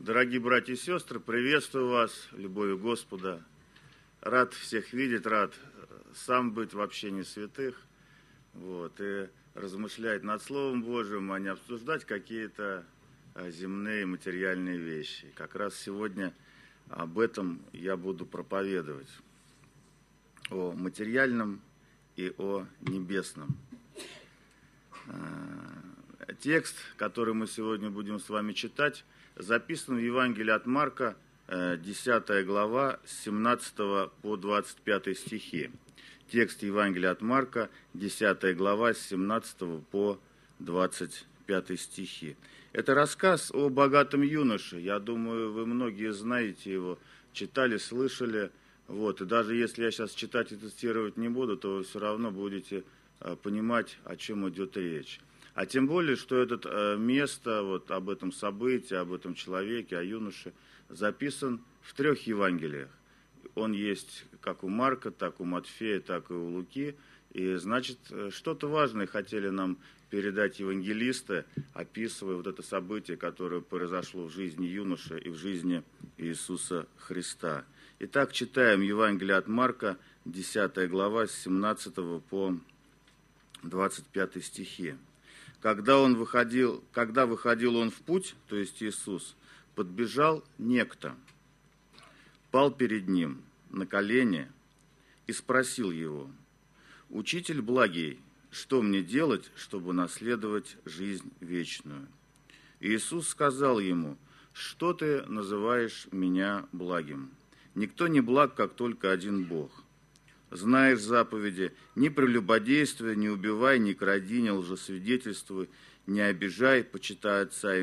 Дорогие братья и сестры, приветствую вас любовью Господа. Рад всех видеть, рад сам быть в общении святых, и размышлять над Словом Божьим, а не обсуждать какие-то земные материальные вещи. Как раз сегодня об этом я буду проповедовать, о материальном и о небесном. Текст, который мы сегодня будем с вами читать, записан в Евангелии от Марка, 10 глава, с 17 по 25 стихи. Текст Евангелия от Марка, 10 глава, с 17 по 25 стихи. Это рассказ о богатом юноше. Я думаю, вы многие знаете его, читали, слышали. И даже если я сейчас читать и цитировать не буду, то вы все равно будете понимать, о чем идет речь. А тем более, что это место, об этом событии, об этом человеке, о юноше, записан в 3 Евангелиях. Он есть как у Марка, так у Матфея, так и у Луки. И, значит, что-то важное хотели нам передать евангелисты, описывая это событие, которое произошло в жизни юноши и в жизни Иисуса Христа. Итак, читаем Евангелие от Марка, 10 глава, с 17 по 25 стихи. Когда выходил он в путь, то есть Иисус, подбежал некто, пал перед ним на колени и спросил его: «Учитель благий, что мне делать, чтобы наследовать жизнь вечную?» Иисус сказал ему: «Что ты называешь меня благим? Никто не благ, как только один Бог. Знаешь заповеди: не прелюбодействуй, не убивай, не кради, не лжесвидетельствуй, не обижай, почитай отца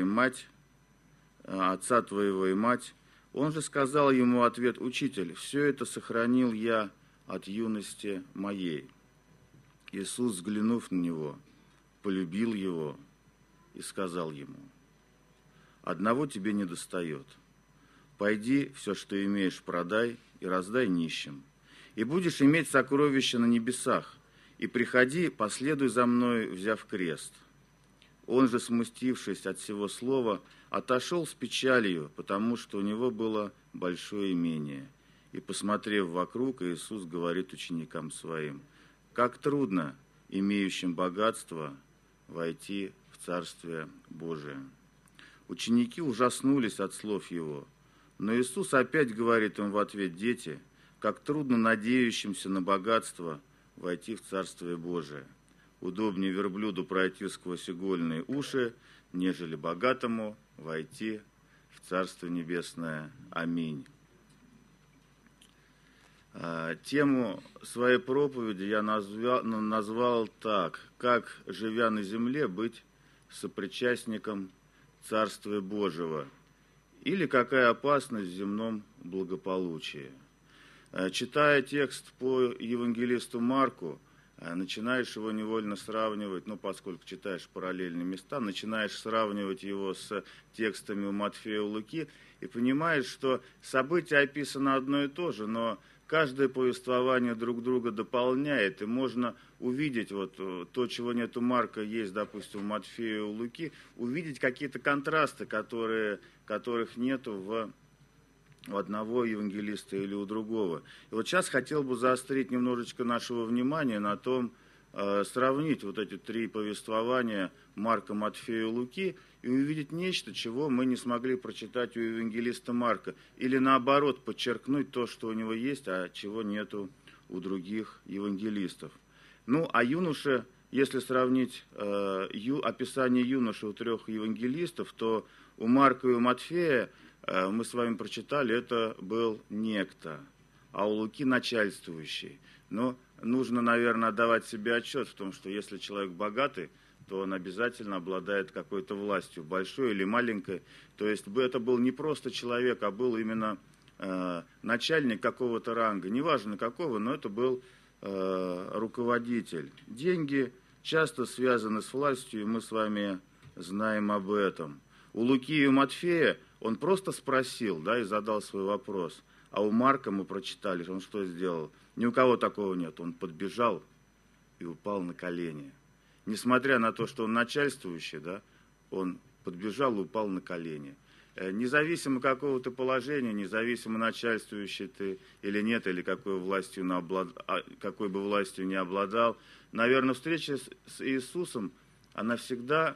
твоего и мать». Он же сказал ему в ответ: «Учитель, все это сохранил я от юности моей». Иисус, взглянув на него, полюбил его и сказал ему: «Одного тебе недостает. Пойди, все, что имеешь, продай и раздай нищим, и будешь иметь сокровища на небесах, и приходи, последуй за мной, взяв крест». Он же, смутившись от всего слова, отошел с печалью, потому что у него было большое имение. И, посмотрев вокруг, Иисус говорит ученикам своим: «Как трудно имеющим богатство войти в Царствие Божие». Ученики ужаснулись от слов его, но Иисус опять говорит им в ответ: «Дети, как трудно надеющимся на богатство войти в Царствие Божие. Удобнее верблюду пройти сквозь игольные уши, нежели богатому войти в Царство Небесное. Аминь». Тему своей проповеди я назвал так: «Как, живя на земле, быть сопричастником Царствия Божьего?» Или «Какая опасность в земном благополучии?» Читая текст по евангелисту Марку, начинаешь его невольно сравнивать, поскольку читаешь параллельные места, начинаешь сравнивать его с текстами у Матфея и Луки, и понимаешь, что событие описано одно и то же, но каждое повествование друг друга дополняет, и можно увидеть то, чего нет у Марка, есть, допустим, у Матфея и у Луки, увидеть какие-то контрасты, которых нету в одного евангелиста или у другого. И сейчас хотел бы заострить немножечко нашего внимания на том, сравнить эти 3 повествования Марка, Матфея и Луки и увидеть нечто, чего мы не смогли прочитать у евангелиста Марка, или наоборот подчеркнуть то, что у него есть, а чего нету у других евангелистов. А юноше, если сравнить описание юноши у 3 евангелистов, то у Марка и у Матфея мы с вами прочитали, это был некто, а у Луки начальствующий. Но нужно, наверное, отдавать себе отчет в том, что если человек богатый, то он обязательно обладает какой-то властью, большой или маленькой. То есть это был не просто человек, а был именно начальник какого-то ранга, неважно какого, но это был руководитель. Деньги часто связаны с властью, и мы с вами знаем об этом. У Луки и у Матфея он просто спросил, и задал свой вопрос. А у Марка мы прочитали, он что сделал? Ни у кого такого нет. Он подбежал и упал на колени. Несмотря на то, что он начальствующий, он подбежал и упал на колени. Независимо какого-то положения, независимо начальствующий ты или нет, или какой бы властью не обладал, наверное, встреча с Иисусом, она всегда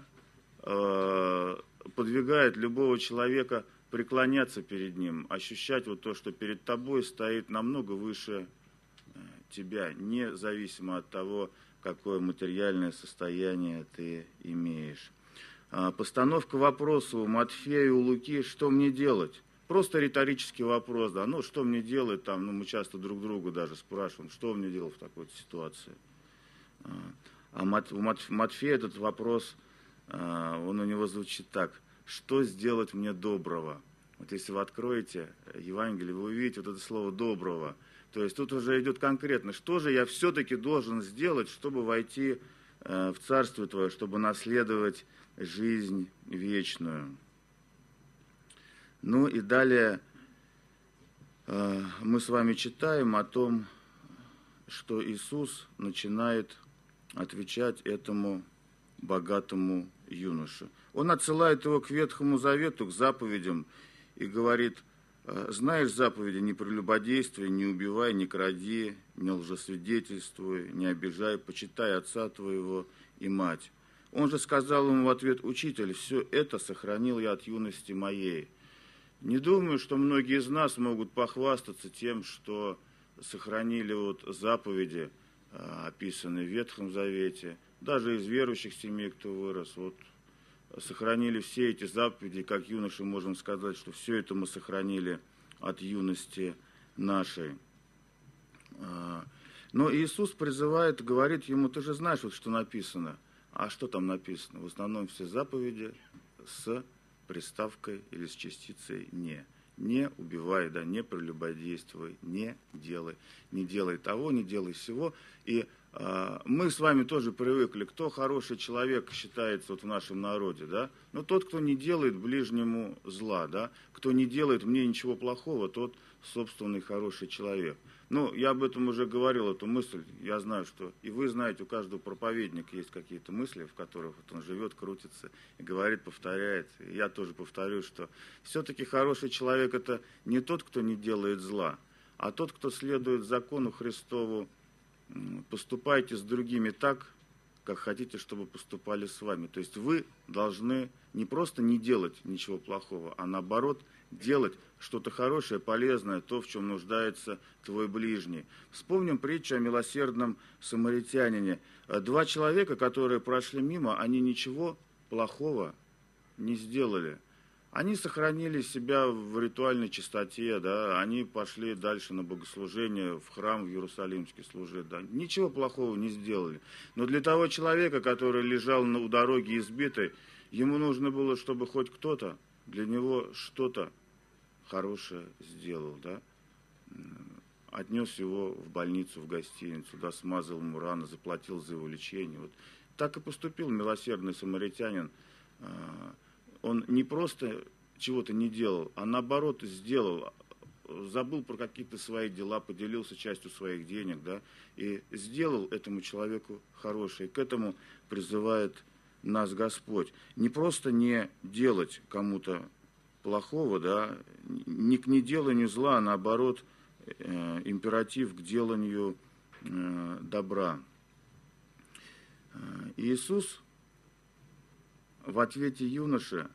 подвигает любого человека преклоняться перед Ним, ощущать вот то, что перед тобой стоит намного выше тебя, независимо от того, какое материальное состояние ты имеешь. Постановка вопроса у Матфея и у Луки: что мне делать? Просто риторический вопрос, да, ну что мне делать там, мы часто друг друга даже спрашиваем, что мне делать в такой ситуации. А у Матфея этот вопрос, он у него звучит так: что сделать мне доброго? Вот если вы откроете Евангелие, вы увидите вот это слово «доброго». То есть тут уже идет конкретно, что же я все-таки должен сделать, чтобы войти в Царство Твое, чтобы наследовать жизнь вечную. Ну и далее мы с вами читаем о том, что Иисус начинает отвечать этому богатому юноше. Он отсылает его к Ветхому Завету, к заповедям, и говорит: знаешь заповеди: не прелюбодействуй, не убивай, не кради, не лжесвидетельствуй, не обижай, почитай отца твоего и мать. Он же сказал ему в ответ: учитель, все это сохранил я от юности моей. Не думаю, что многие из нас могут похвастаться тем, что сохранили вот заповеди, описанные в Ветхом Завете. Даже из верующих семей, кто вырос, вот сохранили все эти заповеди, как юноши можем сказать, что все это мы сохранили от юности нашей. Но Иисус призывает, говорит ему: ты же знаешь, вот что написано. А что там написано? В основном все заповеди с приставкой или с частицей «не». Не убивай, да, не прелюбодействуй, не делай того, не делай сего. И мы с вами тоже привыкли, кто хороший человек считается вот в нашем народе, да? Но тот, кто не делает ближнему зла, да? Кто не делает мне ничего плохого, тот собственный хороший человек. Ну, я об этом уже говорил, эту мысль. Я знаю, что и вы знаете, у каждого проповедника есть какие-то мысли, в которых вот он живет, крутится и говорит, повторяет. И я тоже повторю, что все-таки хороший человек — это не тот, кто не делает зла, а тот, кто следует закону Христову: поступайте с другими так, как хотите, чтобы поступали с вами. То есть вы должны не просто не делать ничего плохого, а наоборот делать что-то хорошее, полезное, то, в чем нуждается твой ближний. Вспомним притчу о милосердном самаритянине. Два человека, которые прошли мимо, они ничего плохого не сделали. Они сохранили себя в ритуальной чистоте, да, они пошли дальше на богослужение, в храм в Иерусалимский служить, да, ничего плохого не сделали. Но для того человека, который лежал у дороги избитый, ему нужно было, чтобы хоть кто-то для него что-то хорошее сделал, да, отнес его в больницу, в гостиницу, да, смазал ему раны, заплатил за его лечение. Вот так и поступил милосердный самаритянин. Он не просто чего-то не делал, а наоборот сделал, забыл про какие-то свои дела, поделился частью своих денег, да, и сделал этому человеку хорошее. К этому призывает нас Господь. Не просто не делать кому-то плохого, да, не к неделанию зла, а наоборот императив к деланию добра. Иисус в ответе юноши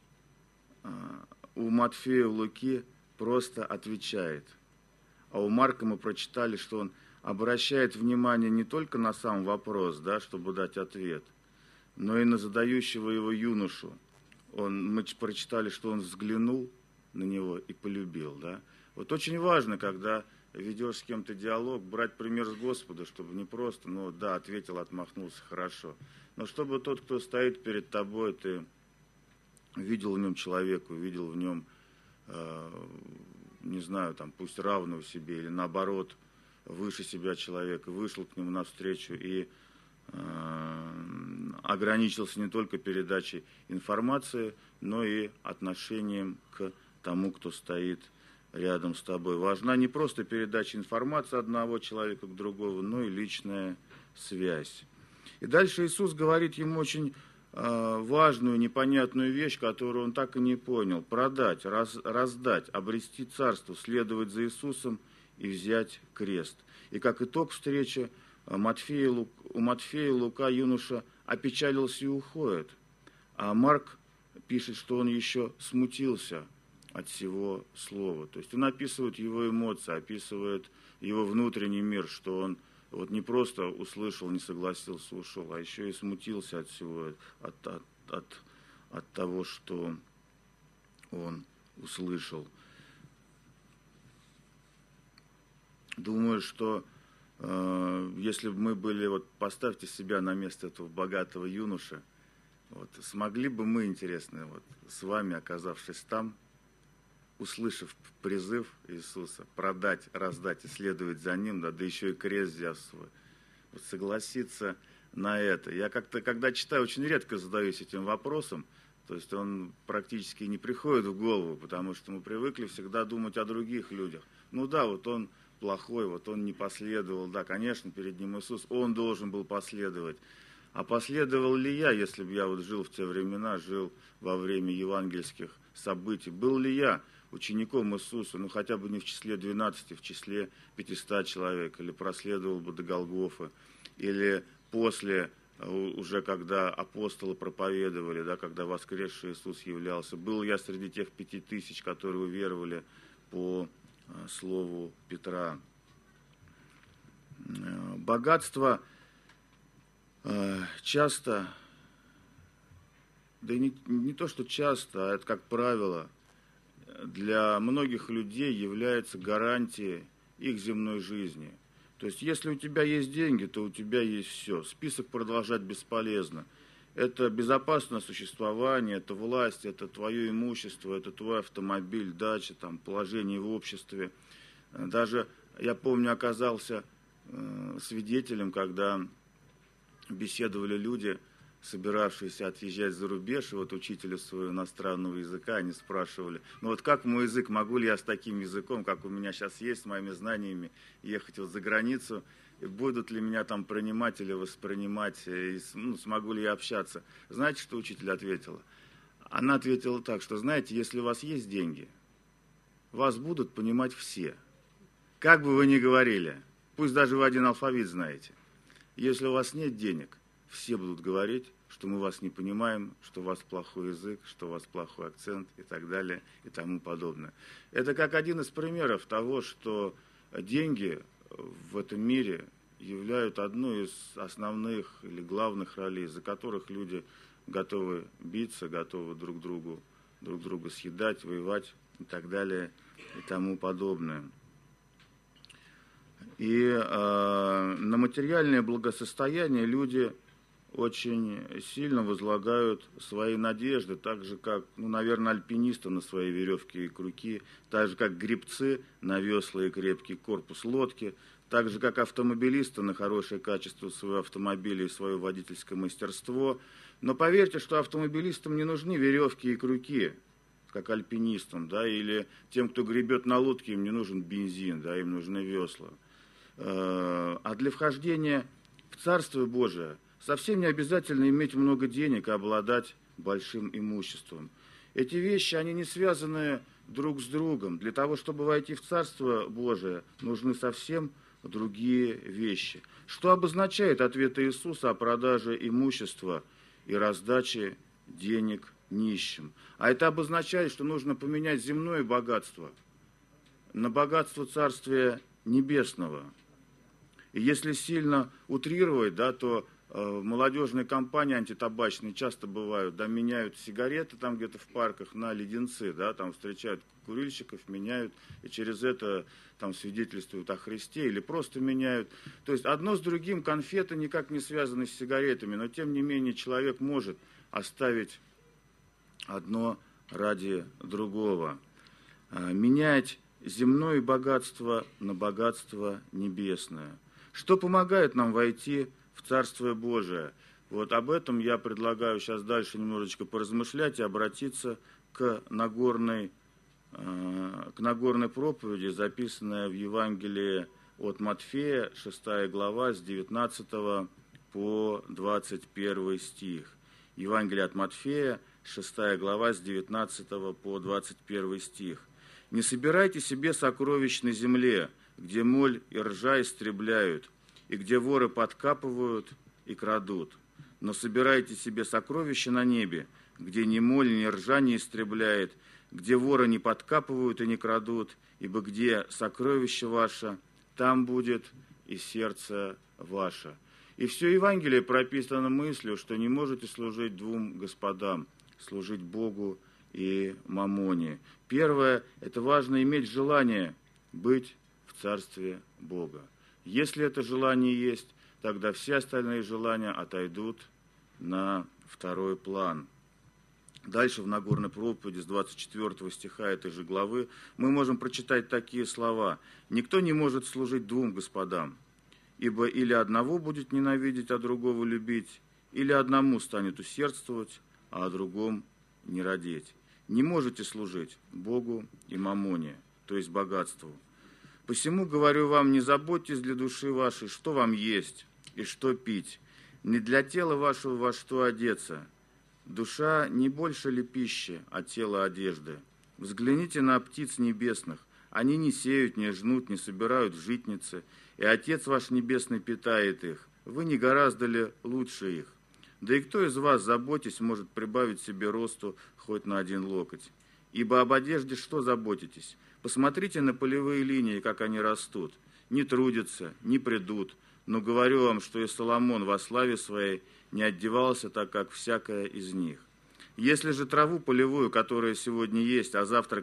у Матфея и Луки просто отвечает. А у Марка мы прочитали, что он обращает внимание не только на сам вопрос, да, чтобы дать ответ, но и на задающего его юношу. Мы прочитали, что он взглянул на него и полюбил. Да? Вот очень важно, когда ведешь с кем-то диалог, брать пример с Господа, чтобы не просто, ну да, ответил, отмахнулся, хорошо. Но чтобы тот, кто стоит перед тобой, ты видел в нем человека, видел в нем, не знаю, там, пусть равного себе, или наоборот, выше себя человека, вышел к нему навстречу и ограничился не только передачей информации, но и отношением к тому, кто стоит рядом с тобой. Важна не просто передача информации одного человека к другому, но и личная связь. И дальше Иисус говорит ему очень важную, непонятную вещь, которую он так и не понял. Продать, раздать, обрести царство, следовать за Иисусом и взять крест. И как итог встречи, у Матфея и Лука юноша опечалился и уходит. А Марк пишет, что он еще смутился от всего слова. То есть он описывает его эмоции, описывает его внутренний мир, что он вот не просто услышал, не согласился, ушел, а еще и смутился от всего, от того, что он услышал. Думаю, что если бы мы были, вот поставьте себя на место этого богатого юноши, вот, смогли бы мы, интересно, вот, с вами, оказавшись там, услышав призыв Иисуса, продать, раздать и следовать за Ним, да еще и крест взяв свой, вот согласиться на это. Я как-то, когда читаю, очень редко задаюсь этим вопросом, то есть он практически не приходит в голову, потому что мы привыкли всегда думать о других людях. Ну да, вот он плохой, вот он не последовал, да, конечно, перед ним Иисус, он должен был последовать. А последовал ли я, если бы я вот жил в те времена, жил во время евангельских событий? Был ли я учеником Иисуса, ну хотя бы не в числе 12, в числе 500 человек, или проследовал бы до Голгофы, или после, уже когда апостолы проповедовали, да, когда воскресший Иисус являлся, был я среди тех 5000, которые уверовали по слову Петра. Богатство часто, да и не то, что часто, а это как правило, для многих людей является гарантией их земной жизни. То есть, если у тебя есть деньги, то у тебя есть все. Список продолжать бесполезно. Это безопасное существование, это власть, это твое имущество, это твой автомобиль, дача, там, положение в обществе. Даже, я помню, оказался свидетелем, когда беседовали люди, собиравшиеся отъезжать за рубеж, и вот учителя своего иностранного языка, они спрашивали, ну вот как мой язык, могу ли я с таким языком, как у меня сейчас есть, с моими знаниями, ехать вот за границу, и будут ли меня там принимать или воспринимать, и, ну, смогу ли я общаться. Знаете, что учитель ответила? Она ответила так, что, знаете, если у вас есть деньги, вас будут понимать все. Как бы вы ни говорили, пусть даже вы один алфавит знаете. Если у вас нет денег, все будут говорить, что мы вас не понимаем, что у вас плохой язык, что у вас плохой акцент и так далее и тому подобное. Это как один из примеров того, что деньги в этом мире являются одной из основных или главных ролей, за которых люди готовы биться, готовы друг друга съедать, воевать и так далее и тому подобное. И на материальное благосостояние люди очень сильно возлагают свои надежды, так же как, ну, наверное, альпинисты на свои веревки и крюки, так же как гребцы на весла и крепкий корпус лодки, так же как автомобилисты на хорошее качество своего автомобиля и свое водительское мастерство. Но поверьте, что автомобилистам не нужны веревки и крюки, как альпинистам, да, или тем, кто гребет на лодке, им не нужен бензин, да, им нужны весла. А для вхождения в Царство Божие совсем не обязательно иметь много денег и обладать большим имуществом. Эти вещи, они не связаны друг с другом. Для того, чтобы войти в Царство Божие, нужны совсем другие вещи. Что обозначает ответ Иисуса о продаже имущества и раздаче денег нищим? А это обозначает, что нужно поменять земное богатство на богатство Царствия Небесного. И если сильно утрировать, да, то молодежные компании антитабачные часто бывают, да, меняют сигареты там где-то в парках на леденцы, да, там встречают курильщиков, меняют, и через это там свидетельствуют о Христе или просто меняют. То есть одно с другим, конфеты никак не связаны с сигаретами, но тем не менее человек может оставить одно ради другого. Менять земное богатство на богатство небесное. Что помогает нам войти в Царствие Божие? Вот об этом я предлагаю сейчас дальше немножечко поразмышлять и обратиться к Нагорной проповеди, записанной в Евангелии от Матфея, 6 глава, с 19 по 21 стих. Евангелие от Матфея, 6 глава, с 19 по 21 стих. «Не собирайте себе сокровищ на земле, где моль и ржа истребляют, и где воры подкапывают и крадут. Но собирайте себе сокровища на небе, где ни моль, ни ржа не истребляет, где воры не подкапывают и не крадут, ибо где сокровище ваше, там будет и сердце ваше». И все Евангелие прописано мыслью, что не можете служить двум господам, служить Богу и мамоне. Первое, это важно иметь желание быть в Царстве Бога. Если это желание есть, тогда все остальные желания отойдут на второй план. Дальше в Нагорной проповеди с 24 стиха этой же главы мы можем прочитать такие слова. «Никто не может служить двум господам, ибо или одного будет ненавидеть, а другого любить, или одному станет усердствовать, а о другом не радеть. Не можете служить Богу и мамоне, то есть богатству. Посему, говорю вам, не заботьтесь для души вашей, что вам есть и что пить, не для тела вашего во что одеться. Душа не больше ли пищи, а тело одежды? Взгляните на птиц небесных. Они не сеют, не жнут, не собирают в житницы, и Отец ваш Небесный питает их. Вы не гораздо ли лучше их? Да и кто из вас, заботясь, может прибавить себе росту хоть на 1 локоть? Ибо об одежде что заботитесь? Посмотрите на полевые линии, как они растут. Не трудятся, не придут. Но говорю вам, что и Соломон во славе своей не одевался так, как всякая из них. Если же траву полевую, которая сегодня есть, а завтра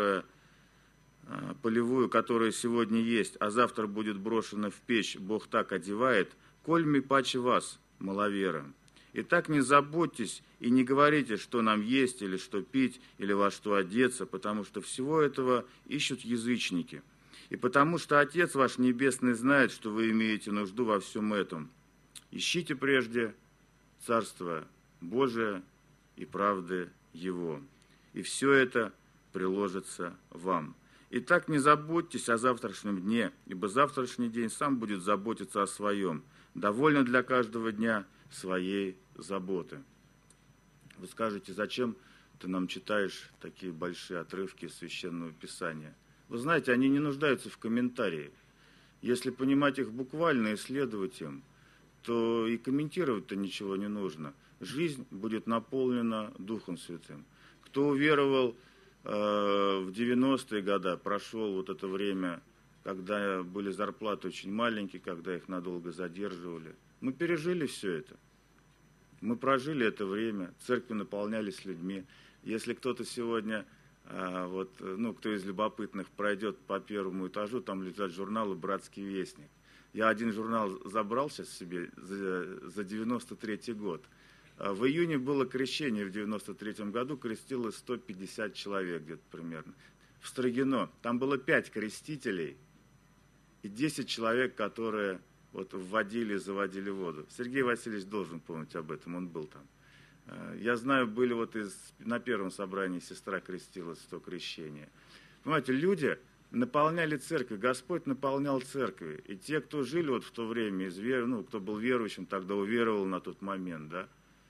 которая сегодня есть, а завтра будет брошена в печь, Бог так одевает, кольми паче вас, маловера. Итак, не заботьтесь и не говорите, что нам есть, или что пить, или во что одеться, потому что всего этого ищут язычники. И потому что Отец ваш Небесный знает, что вы имеете нужду во всем этом. Ищите прежде Царство Божие и правды Его, и все это приложится вам. Итак, не заботьтесь о завтрашнем дне, ибо завтрашний день сам будет заботиться о своем. Довольно для каждого дня своей заботы. Вы скажете, зачем ты нам читаешь такие большие отрывки из Священного Писания? Вы знаете, они не нуждаются в комментарии. Если понимать их буквально и следовать им, то и комментировать-то ничего не нужно. Жизнь будет наполнена Духом Святым. Кто уверовал в 90-е годы, прошел вот это время, когда были зарплаты очень маленькие, когда их надолго задерживали. Мы пережили все это. Мы прожили это время, церкви наполнялись людьми. Если кто-то сегодня, кто из любопытных пройдет по первому этажу, там лежат журналы «Братский вестник». Я один журнал забрал сейчас себе за 93-й год. В июне было крещение в 93-м году, крестилось 150 человек где-то примерно. В Строгино там было 5 крестителей и 10 человек, которые вводили и заводили воду. Сергей Васильевич должен помнить об этом, он был там. Я знаю, были на первом собрании сестра крестилась, 100 крещения. Понимаете, люди наполняли церковь, Господь наполнял церкви. И те, кто жили в то время, кто был верующим, тогда уверовал на тот момент, да,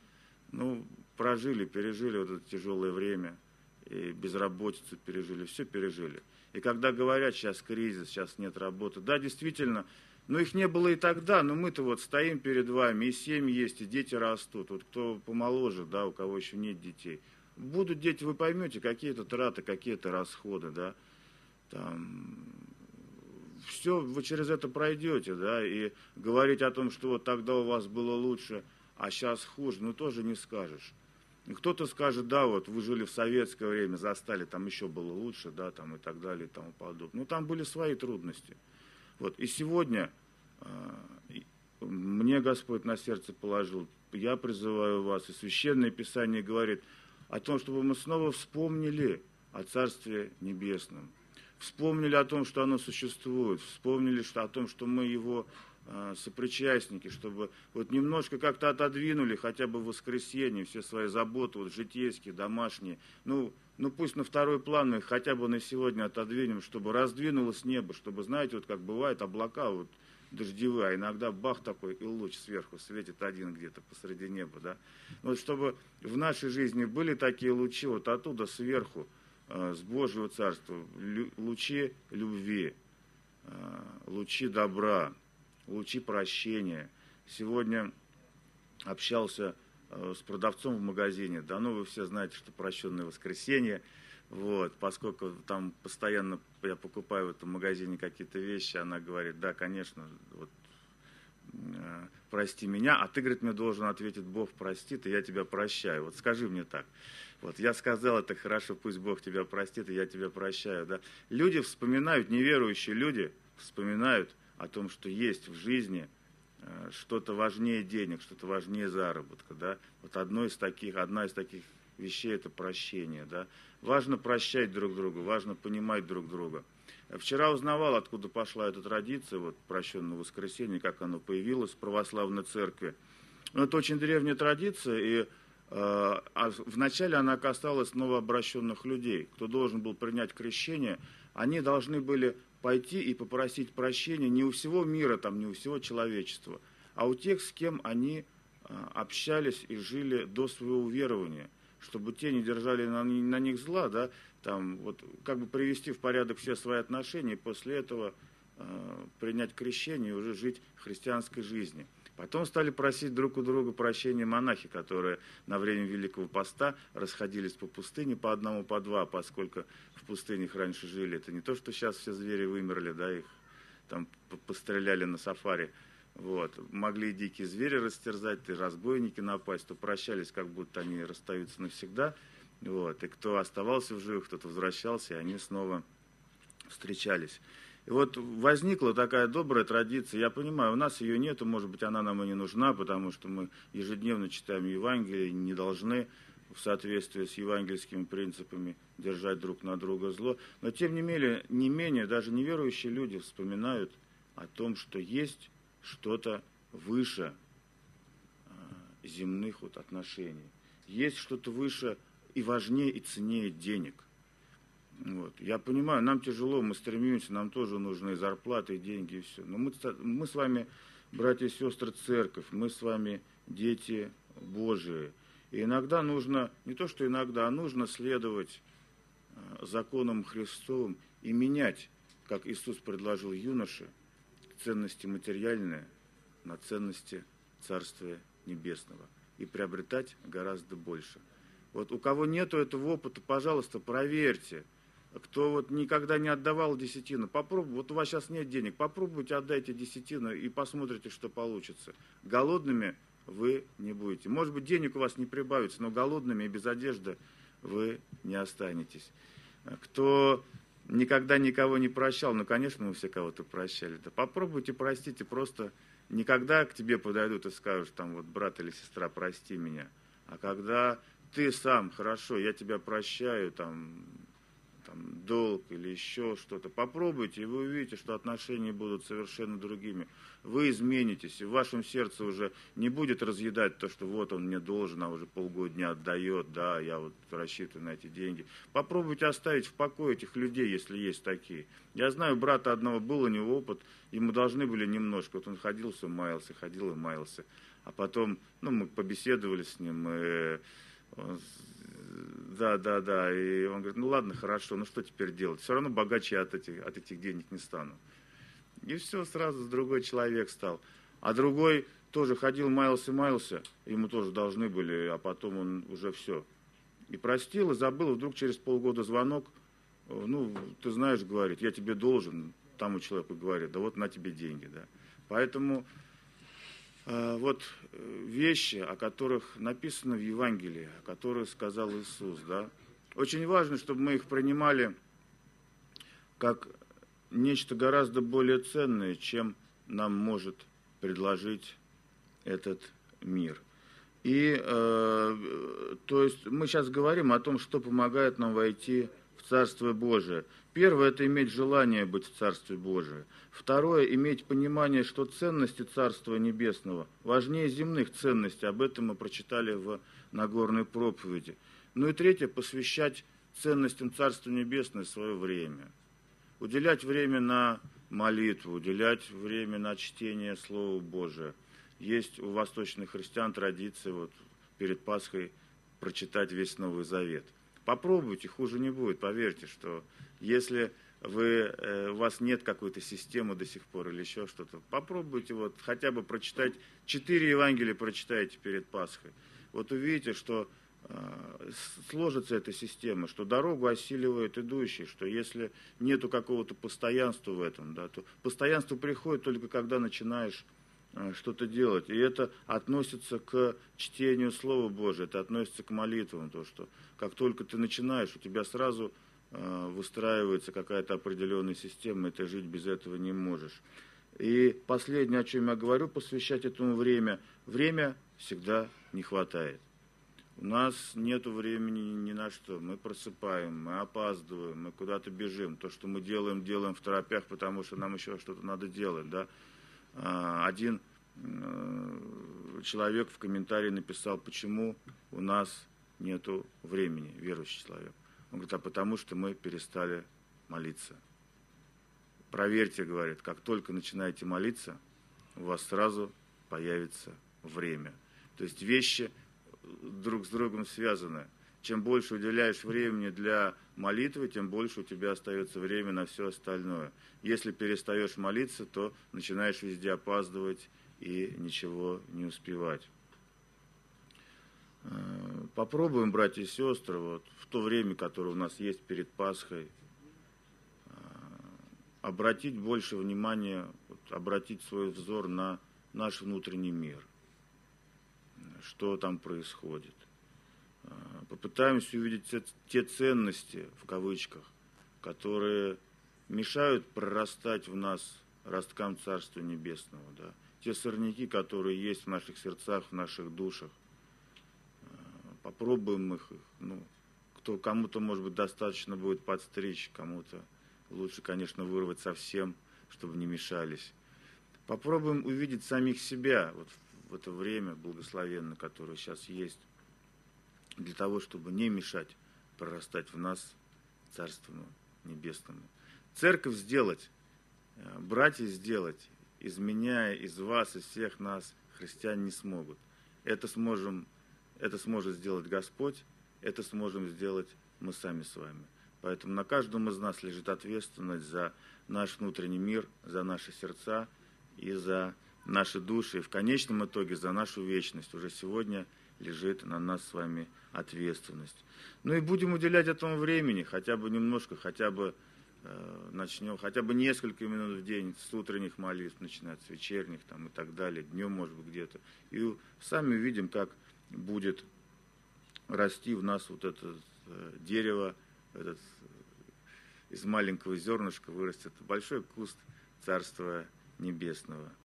пережили это тяжелое время, и безработицу пережили, все пережили. И когда говорят, сейчас кризис, сейчас нет работы, да, действительно, их не было и тогда, но мы-то стоим перед вами, и семьи есть, и дети растут, кто помоложе, да, у кого еще нет детей. Будут дети, вы поймете, какие-то траты, какие-то расходы, да, все, вы через это пройдете, да, и говорить о том, что тогда у вас было лучше, а сейчас хуже, тоже не скажешь. И кто-то скажет, да, вы жили в советское время, застали, там еще было лучше, да, и так далее, и тому подобное. Там были свои трудности. И сегодня мне Господь на сердце положил, я призываю вас, и Священное Писание говорит о том, чтобы мы снова вспомнили о Царстве Небесном, вспомнили о том, что оно существует, вспомнили о том, что мы его сопричастники, чтобы немножко как-то отодвинули хотя бы в воскресенье все свои заботы, житейские, домашние, пусть на второй план мы их хотя бы на сегодня отодвинем, чтобы раздвинулось небо, чтобы, знаете, как бывает, облака дождевые, а иногда бах такой, и луч сверху светит один где-то посреди неба, да. Вот чтобы в нашей жизни были такие лучи, вот оттуда сверху, с Божьего Царства, лучи любви, лучи добра, лучи прощения. Сегодня общался с продавцом в магазине, да, ну вы все знаете, что прощенное воскресенье, вот, поскольку там постоянно я покупаю в этом магазине какие-то вещи, она говорит, да, конечно, вот, прости меня, а ты, говорит, мне должен ответить, Бог простит, и я тебя прощаю. Вот скажи мне так. Вот я сказал, это хорошо, пусть Бог тебя простит, и я тебя прощаю. Да? Люди вспоминают, неверующие люди вспоминают о том, что есть в жизни что-то важнее денег, что-то важнее заработка. Да? Вот одна из таких вещей – это прощение. Да? Важно прощать друг друга, важно понимать друг друга. Вчера узнавал, откуда пошла эта традиция, вот, прощенного воскресенья, как оно появилось в православной церкви. Но это очень древняя традиция, и вначале она касалась новообращенных людей. Кто должен был принять крещение, они должны были пойти и попросить прощения не у всего мира, там, не у всего человечества, а у тех, с кем они общались и жили до своего уверования, чтобы те не держали на них зла, да, там, вот, как бы привести в порядок все свои отношения, и после этого принять крещение и уже жить христианской жизнью. Потом стали просить друг у друга прощения монахи, которые на время Великого Поста расходились по пустыне по одному, по два, поскольку в пустынях раньше жили. Это не то, что сейчас все звери вымерли, да, их там постреляли на сафари. Вот. Могли и дикие звери растерзать, и разбойники напасть, то прощались, как будто они расстаются навсегда. Вот. И кто оставался в живых, кто-то возвращался, и они снова встречались. И вот возникла такая добрая традиция. Я понимаю, у нас ее нету, может быть, она нам и не нужна, потому что мы ежедневно читаем Евангелие, не должны в соответствии с евангельскими принципами держать друг на друга зло. Но тем не менее, даже неверующие люди вспоминают о том, что есть что-то выше земных вот отношений. Есть что-то выше и важнее, и ценнее денег. Вот. Я понимаю, нам тяжело, мы стремимся, нам тоже нужны зарплаты, деньги и все. Но мы с вами, братья и сестры, церковь, мы с вами дети Божии. И иногда нужно, не то что иногда, а нужно следовать законам Христовым и менять, как Иисус предложил юноше, ценности материальные на ценности Царствия Небесного. И приобретать гораздо больше. Вот у кого нету этого опыта, пожалуйста, проверьте. Кто вот никогда не отдавал десятину, попробуйте, вот у вас сейчас нет денег, попробуйте, отдайте десятину и посмотрите, что получится. Голодными вы не будете. Может быть, денег у вас не прибавится, но голодными и без одежды вы не останетесь. Кто никогда никого не прощал, ну, конечно, мы все кого-то прощали. Да попробуйте, простите, просто никогда к тебе подойдут и скажут, там, вот, брат или сестра, прости меня. А когда ты сам, хорошо, я тебя прощаю, там, долг или еще что-то. Попробуйте, и вы увидите, что отношения будут совершенно другими. Вы изменитесь, и в вашем сердце уже не будет разъедать то, что вот он мне должен, а уже полгода не отдает, да, я вот рассчитываю на эти деньги. Попробуйте оставить в покое этих людей, если есть такие. Я знаю, брата одного был у него опыт, ему должны были немножко, вот он ходил, все маялся, ходил и маялся. А потом, ну, мы побеседовали с ним, и да, и он говорит, ну ладно, хорошо, ну что теперь делать? Все равно богаче от этих денег не стану. И все, сразу другой человек стал. А другой тоже ходил, маялся, ему тоже должны были, а потом он уже все. И простил, и забыл, и вдруг через полгода звонок, ну, ты знаешь, говорит, я тебе должен, тому человеку говорит, да вот на тебе деньги, да. Поэтому вот вещи, о которых написано в Евангелии, о которых сказал Иисус, да, очень важно, чтобы мы их принимали как нечто гораздо более ценное, чем нам может предложить этот мир. И, то есть, мы сейчас говорим о том, что помогает нам войти в Царствие Божие. Первое – это иметь желание быть в Царстве Божие. Второе – иметь понимание, что ценности Царства Небесного важнее земных ценностей. Об этом мы прочитали в Нагорной проповеди. Ну и третье – посвящать ценностям Царства Небесного свое время. Уделять время на молитву, уделять время на чтение Слова Божия. Есть у восточных христиан традиция вот перед Пасхой прочитать весь Новый Завет. Попробуйте, хуже не будет, поверьте, что если у вас нет какой-то системы до сих пор или еще что-то, попробуйте вот хотя бы прочитать 4 Евангелия, прочитайте перед Пасхой. Вот увидите, что сложится эта система, что дорогу осиливает идущий, что если нету какого-то постоянства в этом, да, то постоянство приходит только когда начинаешь что-то делать. И это относится к чтению Слова Божия, это относится к молитвам, то, что как только ты начинаешь, у тебя сразу выстраивается какая-то определенная система, и ты жить без этого не можешь. И последнее, о чем я говорю, посвящать этому время. Время всегда не хватает. У нас нет времени ни на что. Мы просыпаем, мы опаздываем, мы куда-то бежим. То, что мы делаем в торопях, потому что нам еще что-то надо делать. Да? Один человек в комментарии написал, почему у нас нету времени, верующий человек. Он говорит, а потому что мы перестали молиться. Проверьте, говорит, как только начинаете молиться, у вас сразу появится время. То есть вещи друг с другом связаны. Чем больше уделяешь времени для молитвы, тем больше у тебя остается время на все остальное. Если перестаешь молиться, то начинаешь везде опаздывать и ничего не успевать. Попробуем, братья и сестры, вот, в то время, которое у нас есть перед Пасхой, обратить больше внимания, обратить свой взор на наш внутренний мир. Что там происходит. Попытаемся увидеть те ценности, в кавычках, которые мешают прорастать в нас росткам Царства Небесного. Да? Те сорняки, которые есть в наших сердцах, в наших душах. Попробуем их. Кому-то, может быть, достаточно будет подстричь, кому-то лучше, конечно, вырвать совсем, чтобы не мешались. Попробуем увидеть самих себя вот в это время благословенное, которое сейчас есть, для того, чтобы не мешать прорастать в нас Царству Небесному. Церковь сделать, братья сделать, изменяя из вас, из всех нас, христиане не смогут. Это сможет сделать Господь, это сможем сделать мы сами с вами. Поэтому на каждом из нас лежит ответственность за наш внутренний мир, за наши сердца и за наши души, и в конечном итоге за нашу вечность. Уже сегодня лежит на нас с вами ответственность. И будем уделять этому времени, хотя бы немножко, хотя бы начнем, хотя бы несколько минут в день, с утренних молитв, начинать, с вечерних там, и так далее, днем, может быть, где-то. И сами увидим, как будет расти в нас вот это дерево, из маленького зернышка вырастет большой куст Царства Небесного.